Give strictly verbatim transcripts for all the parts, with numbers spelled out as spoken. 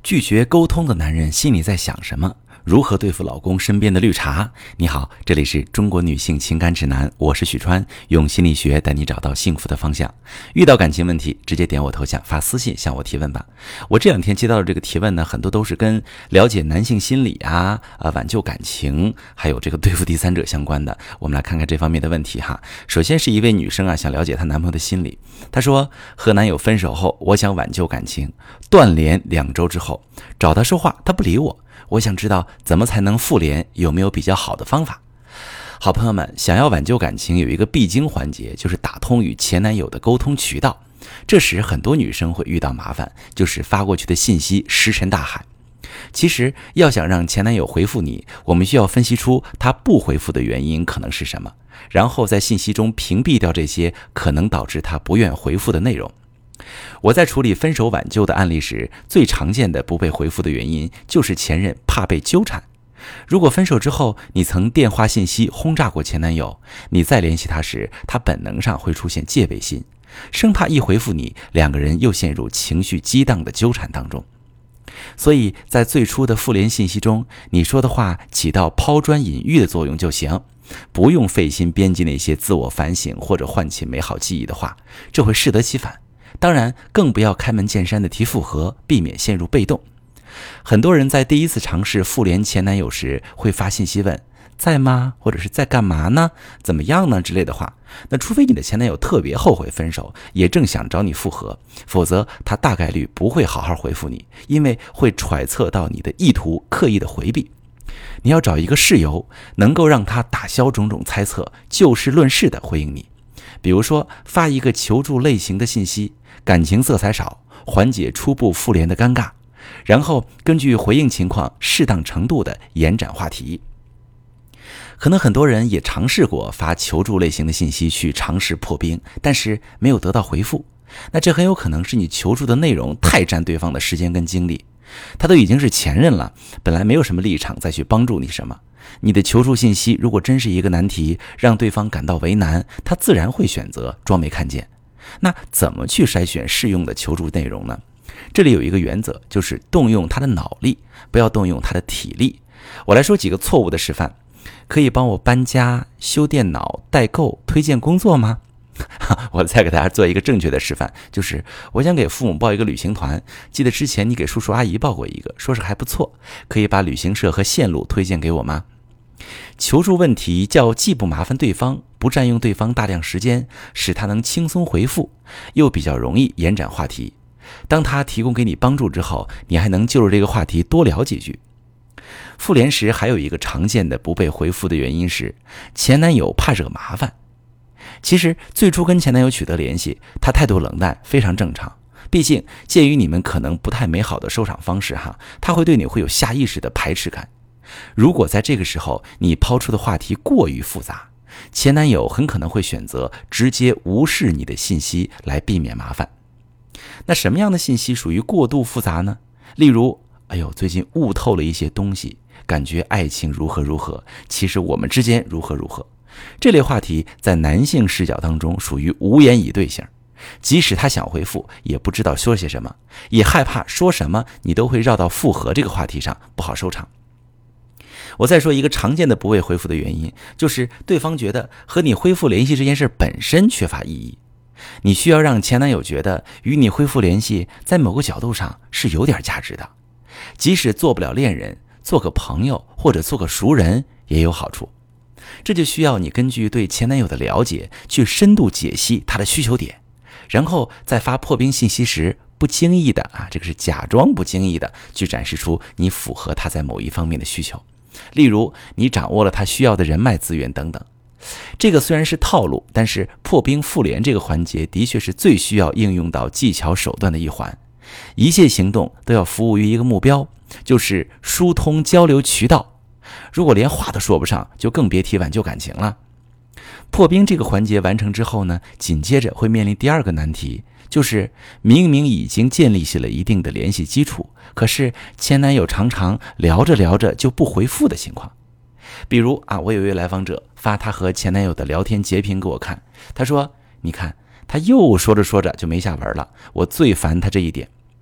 拒绝沟通的男人心里在想什么？如何对付老公身边的绿茶？你好，这里是中国女性情感指南，我是许川，用心理学带你找到幸福的方向。遇到感情问题，直接点我头像发私信向我提问吧。我这两天接到的这个提问呢，很多都是跟了解男性心理啊、呃、挽救感情，还有这个对付第三者相关的。我们来看看这方面的问题哈。首先是一位女生啊，想了解她男朋友的心理。她说，和男友分手后，我想挽救感情，断联两周之后，找他说话，他不理我。我想知道怎么才能复联，有没有比较好的方法？好朋友们，想要挽救感情，有一个必经环节，就是打通与前男友的沟通渠道。这时很多女生会遇到麻烦，就是发过去的信息石沉大海。其实要想让前男友回复你，我们需要分析出他不回复的原因可能是什么，然后在信息中屏蔽掉这些可能导致他不愿回复的内容。我在处理分手挽救的案例时，最常见的不被回复的原因就是前任怕被纠缠。如果分手之后你曾电话信息轰炸过前男友，你再联系他时，他本能上会出现戒备心，生怕一回复你，两个人又陷入情绪激荡的纠缠当中。所以在最初的复联信息中，你说的话起到抛砖引玉的作用就行，不用费心编辑那些自我反省或者唤起美好记忆的话，这会适得其反。当然更不要开门见山的提复合，避免陷入被动。很多人在第一次尝试复联前男友时，会发信息问在吗，或者是在干嘛呢，怎么样呢之类的话。那除非你的前男友特别后悔分手，也正想找你复合，否则他大概率不会好好回复你，因为会揣测到你的意图，刻意的回避。你要找一个事由，能够让他打消种种猜测，就事论事的回应你。比如说发一个求助类型的信息，感情色彩少，缓解初步复联的尴尬，然后根据回应情况适当程度的延展话题。可能很多人也尝试过发求助类型的信息去尝试破冰，但是没有得到回复。那这很有可能是你求助的内容太占对方的时间跟精力，他都已经是前任了，本来没有什么立场再去帮助你什么。你的求助信息如果真是一个难题，让对方感到为难，他自然会选择装没看见。那怎么去筛选适用的求助内容呢？这里有一个原则，就是动用他的脑力，不要动用他的体力。我来说几个错误的示范。可以帮我搬家、修电脑、代购、推荐工作吗？我再给大家做一个正确的示范，就是我想给父母报一个旅行团，记得之前你给叔叔阿姨报过一个，说是还不错，可以把旅行社和线路推荐给我吗？求助问题叫既不麻烦对方，不占用对方大量时间，使他能轻松回复，又比较容易延展话题。当他提供给你帮助之后，你还能就着这个话题多聊几句。复联时还有一个常见的不被回复的原因是前男友怕惹麻烦。其实最初跟前男友取得联系，他态度冷淡非常正常，毕竟鉴于你们可能不太美好的收场方式哈，他会对你会有下意识的排斥感。如果在这个时候你抛出的话题过于复杂，前男友很可能会选择直接无视你的信息来避免麻烦。那什么样的信息属于过度复杂呢？例如哎呦，最近悟透了一些东西，感觉爱情如何如何，其实我们之间如何如何。这类话题在男性视角当中属于无言以对型，即使他想回复，也不知道说些什么，也害怕说什么你都会绕到复合这个话题上，不好收场。我再说一个常见的不被回复的原因，就是对方觉得和你恢复联系这件事本身缺乏意义。你需要让前男友觉得与你恢复联系在某个角度上是有点价值的，即使做不了恋人，做个朋友或者做个熟人也有好处。这就需要你根据对前男友的了解，去深度解析他的需求点，然后在发破冰信息时，不经意的啊，这个是假装不经意的去展示出你符合他在某一方面的需求。例如你掌握了他需要的人脉资源等等。这个虽然是套路，但是破冰复联这个环节的确是最需要应用到技巧手段的一环。一切行动都要服务于一个目标，就是疏通交流渠道。如果连话都说不上，就更别提挽救感情了。破冰这个环节完成之后呢，紧接着会面临第二个难题，就是明明已经建立起了一定的联系基础，可是前男友常常聊着聊着就不回复的情况。比如啊，我有一位来访者发他和前男友的聊天截屏给我看，他说你看他又说着说着就没下文了，我最烦他这一点。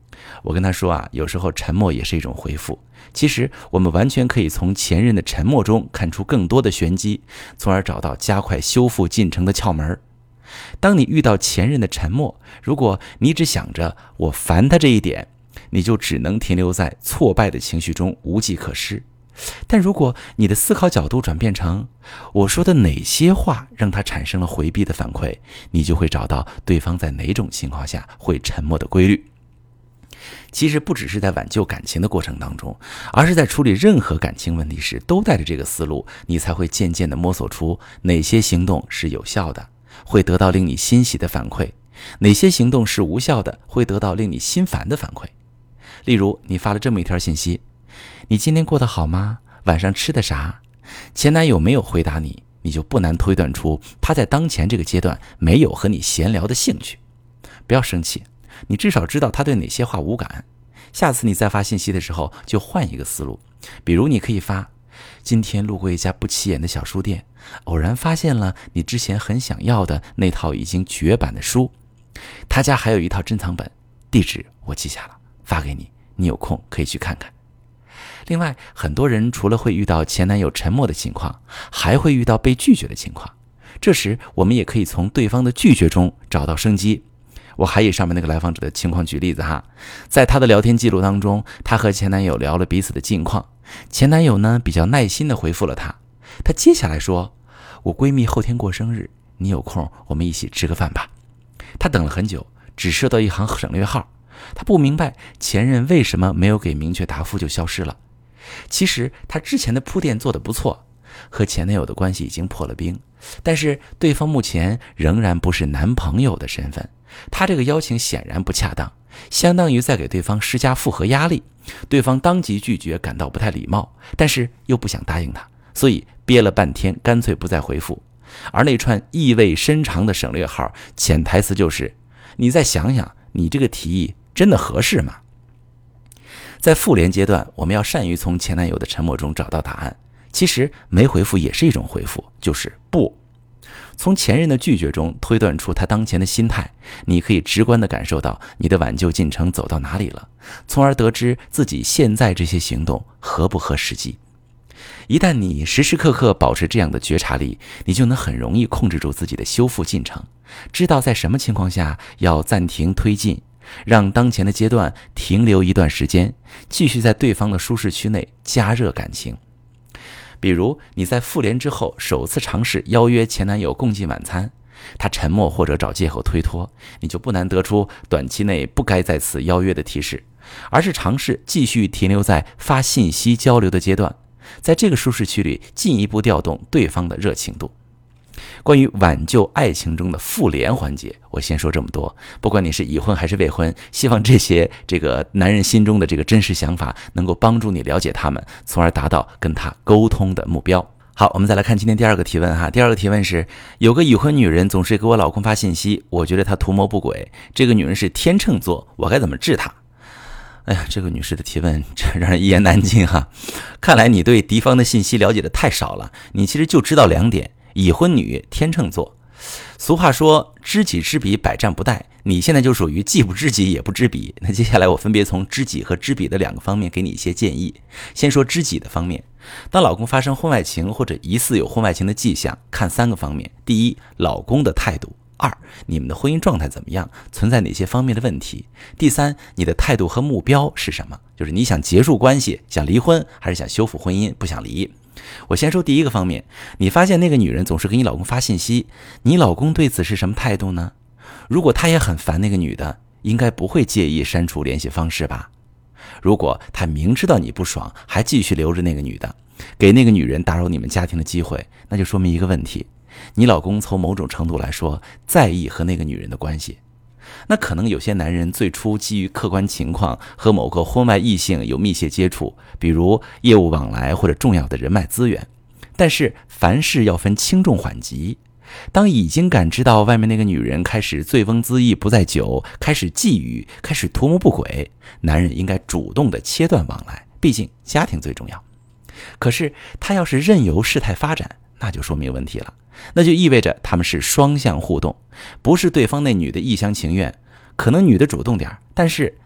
我跟他说啊，有时候沉默也是一种回复。其实我们完全可以从前任的沉默中看出更多的玄机，从而找到加快修复进程的窍门。当你遇到前任的沉默，如果你只想着我烦他这一点，你就只能停留在挫败的情绪中，无计可施。但如果你的思考角度转变成我说的哪些话让他产生了回避的反馈，你就会找到对方在哪种情况下会沉默的规律。其实不只是在挽救感情的过程当中，而是在处理任何感情问题时都带着这个思路，你才会渐渐地摸索出哪些行动是有效的，会得到令你欣喜的反馈，哪些行动是无效的，会得到令你心烦的反馈。例如你发了这么一条信息，你今天过得好吗？晚上吃的啥？前男友没有回答你，你就不难推断出他在当前这个阶段没有和你闲聊的兴趣。不要生气，你至少知道他对哪些话无感。下次你再发信息的时候就换一个思路，比如你可以发，今天路过一家不起眼的小书店，偶然发现了你之前很想要的那套已经绝版的书，他家还有一套珍藏本，地址我记下了，发给你，你有空可以去看看。另外，很多人除了会遇到前男友沉默的情况，还会遇到被拒绝的情况。这时我们也可以从对方的拒绝中找到生机。我还以上面那个来访者的情况举例子哈，在他的聊天记录当中，他和前男友聊了彼此的近况，前男友呢比较耐心地回复了他。他接下来说，我闺蜜后天过生日，你有空我们一起吃个饭吧。他等了很久，只收到一行省略号，他不明白前任为什么没有给明确答复就消失了。其实他之前的铺垫做得不错，和前男友的关系已经破了冰，但是对方目前仍然不是男朋友的身份，他这个邀请显然不恰当，相当于在给对方施加复合压力。对方当即拒绝，感到不太礼貌，但是又不想答应他，所以憋了半天，干脆不再回复。而那串意味深长的省略号，潜台词就是你再想想，你这个提议真的合适吗？在复联阶段，我们要善于从前男友的沉默中找到答案。其实没回复也是一种回复，就是不。从前任的拒绝中推断出他当前的心态，你可以直观地感受到你的挽救进程走到哪里了，从而得知自己现在这些行动合不合实际。一旦你时时刻刻保持这样的觉察力，你就能很容易控制住自己的修复进程，知道在什么情况下要暂停推进，让当前的阶段停留一段时间，继续在对方的舒适区内加热感情。比如你在复联之后首次尝试邀约前男友共进晚餐，他沉默或者找借口推脱，你就不难得出短期内不该再次邀约的提示，而是尝试继续停留在发信息交流的阶段，在这个舒适区里进一步调动对方的热情度。关于挽救爱情中的复联环节，我先说这么多。不管你是已婚还是未婚，希望这些这个男人心中的这个真实想法能够帮助你了解他们，从而达到跟他沟通的目标。好，我们再来看今天第二个提问哈。第二个提问是，有个已婚女人总是给我老公发信息，我觉得她图谋不轨，这个女人是天秤座，我该怎么治她？哎呀，这个女士的提问这让人一言难尽哈。看来你对敌方的信息了解的太少了，你其实就知道两点，已婚女，天秤座。俗话说知己知彼，百战不殆，你现在就属于既不知己也不知彼。那接下来我分别从知己和知彼的两个方面给你一些建议。先说知己的方面，当老公发生婚外情或者疑似有婚外情的迹象，看三个方面。第一，老公的态度；二，你们的婚姻状态怎么样，存在哪些方面的问题；第三，你的态度和目标是什么，就是你想结束关系，想离婚，还是想修复婚姻，不想离。我先说第一个方面，你发现那个女人总是给你老公发信息，你老公对此是什么态度呢？如果他也很烦那个女的，应该不会介意删除联系方式吧？如果他明知道你不爽，还继续留着那个女的，给那个女人打扰你们家庭的机会，那就说明一个问题，你老公从某种程度来说在意和那个女人的关系。那可能有些男人最初基于客观情况和某个婚外异性有密切接触，比如业务往来或者重要的人脉资源，但是凡事要分轻重缓急。当已经感知到外面那个女人开始醉翁之意不在酒，开始觊觎，开始图谋不轨，男人应该主动的切断往来，毕竟家庭最重要。可是他要是任由事态发展，那就说明问题了，那就意味着他们是双向互动，不是对方那女的一厢情愿，可能女的主动点，但是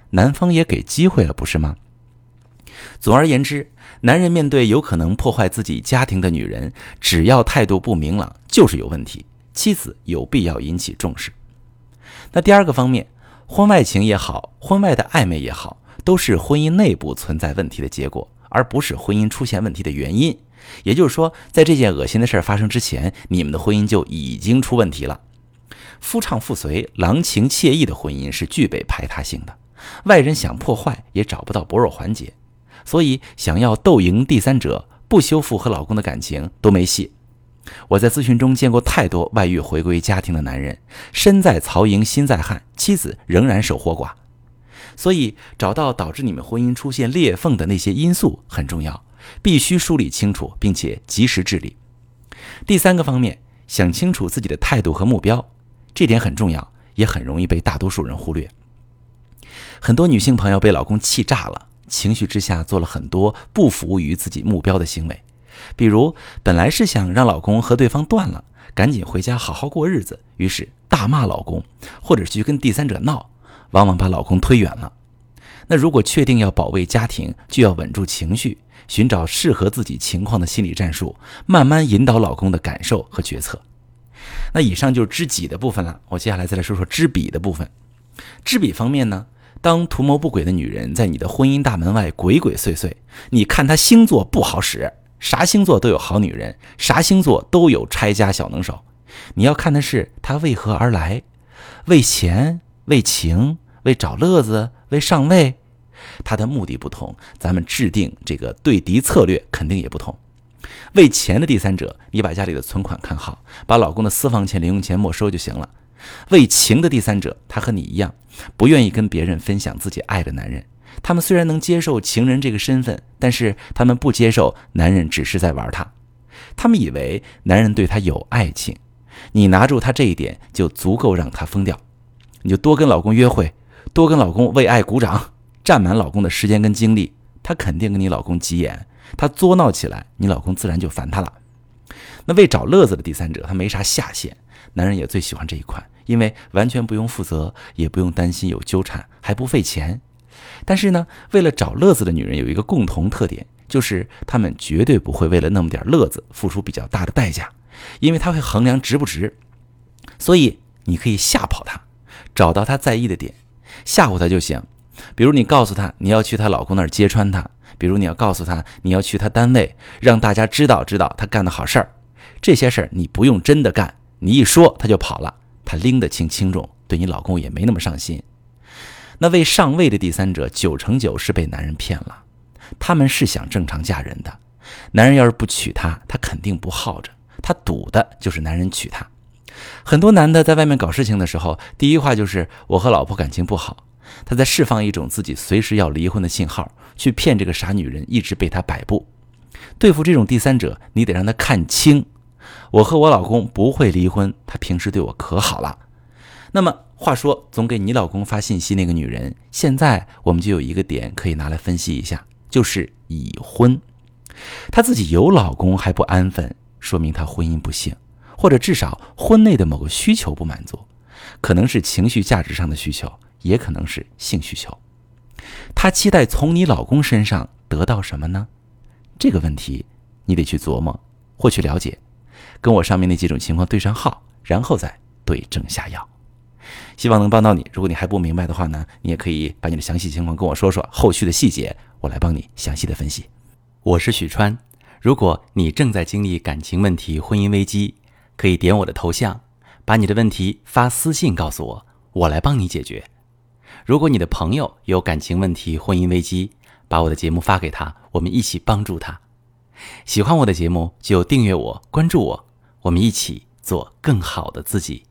男方也给机会了，不是吗？总而言之，男人面对有可能破坏自己家庭的女人，只要态度不明朗就是有问题，妻子有必要引起重视。那第二个方面，婚外情也好，婚外的暧昧也好，都是婚姻内部存在问题的结果，而不是婚姻出现问题的原因。也就是说，在这件恶心的事发生之前，你们的婚姻就已经出问题了。夫唱妇随、郎情妾意的婚姻是具备排他性的，外人想破坏也找不到薄弱环节，所以想要斗赢第三者，不修复和老公的感情都没戏。我在咨询中见过太多外遇回归家庭的男人，身在曹营心在汉，妻子仍然守活寡。所以找到导致你们婚姻出现裂缝的那些因素很重要，必须梳理清楚并且及时治理。第三个方面，想清楚自己的态度和目标，这点很重要，也很容易被大多数人忽略。很多女性朋友被老公气炸了，情绪之下做了很多不服务于自己目标的行为，比如本来是想让老公和对方断了，赶紧回家好好过日子，于是大骂老公，或者去跟第三者闹，往往把老公推远了。那如果确定要保卫家庭，就要稳住情绪，寻找适合自己情况的心理战术，慢慢引导老公的感受和决策。那以上就是知己的部分了，我接下来再来说说知彼的部分。知彼方面呢，当图谋不轨的女人在你的婚姻大门外鬼鬼祟祟，你看她星座不好使，啥星座都有好女人，啥星座都有拆家小能手，你要看的是她为何而来，为钱、为情、为找乐子、为上位，他的目的不同，咱们制定这个对敌策略肯定也不同。为钱的第三者，你把家里的存款看好，把老公的私房钱、零用钱没收就行了。为情的第三者，他和你一样，不愿意跟别人分享自己爱的男人。他们虽然能接受情人这个身份，但是他们不接受男人只是在玩他。他们以为男人对他有爱情，你拿住他这一点就足够让他疯掉。你就多跟老公约会，多跟老公为爱鼓掌，占满老公的时间跟精力，他肯定跟你老公急眼，他作闹起来，你老公自然就烦他了。那为找乐子的第三者，他没啥下限，男人也最喜欢这一款，因为完全不用负责，也不用担心有纠缠，还不费钱。但是呢，为了找乐子的女人有一个共同特点，就是她们绝对不会为了那么点乐子付出比较大的代价，因为她会衡量值不值。所以你可以吓跑她，找到她在意的点，吓唬她就行。比如你告诉她你要去她老公那儿揭穿她，比如你要告诉她你要去她单位，让大家知道知道她干的好事儿。这些事儿你不用真的干，你一说她就跑了，她拎得清轻重，对你老公也没那么上心。那为上位的第三者，九成九是被男人骗了，他们是想正常嫁人的。男人要是不娶她，他肯定不耗着，他赌的就是男人娶她。很多男的在外面搞事情的时候，第一话就是我和老婆感情不好，他在释放一种自己随时要离婚的信号，去骗这个傻女人一直被他摆布。对付这种第三者，你得让他看清，我和我老公不会离婚，他平时对我可好了。那么话说，总给你老公发信息那个女人，现在我们就有一个点可以拿来分析一下，就是已婚。她自己有老公还不安分，说明她婚姻不幸，或者至少婚内的某个需求不满足，可能是情绪价值上的需求，也可能是性需求。她期待从你老公身上得到什么呢？这个问题你得去琢磨或去了解，跟我上面那几种情况对上号，然后再对症下药。希望能帮到你，如果你还不明白的话呢，你也可以把你的详细情况跟我说说，后续的细节我来帮你详细的分析。我是许川，如果你正在经历感情问题、婚姻危机，可以点我的头像，把你的问题发私信告诉我，我来帮你解决。如果你的朋友有感情问题、婚姻危机，把我的节目发给他，我们一起帮助他。喜欢我的节目就订阅我、关注我，我们一起做更好的自己。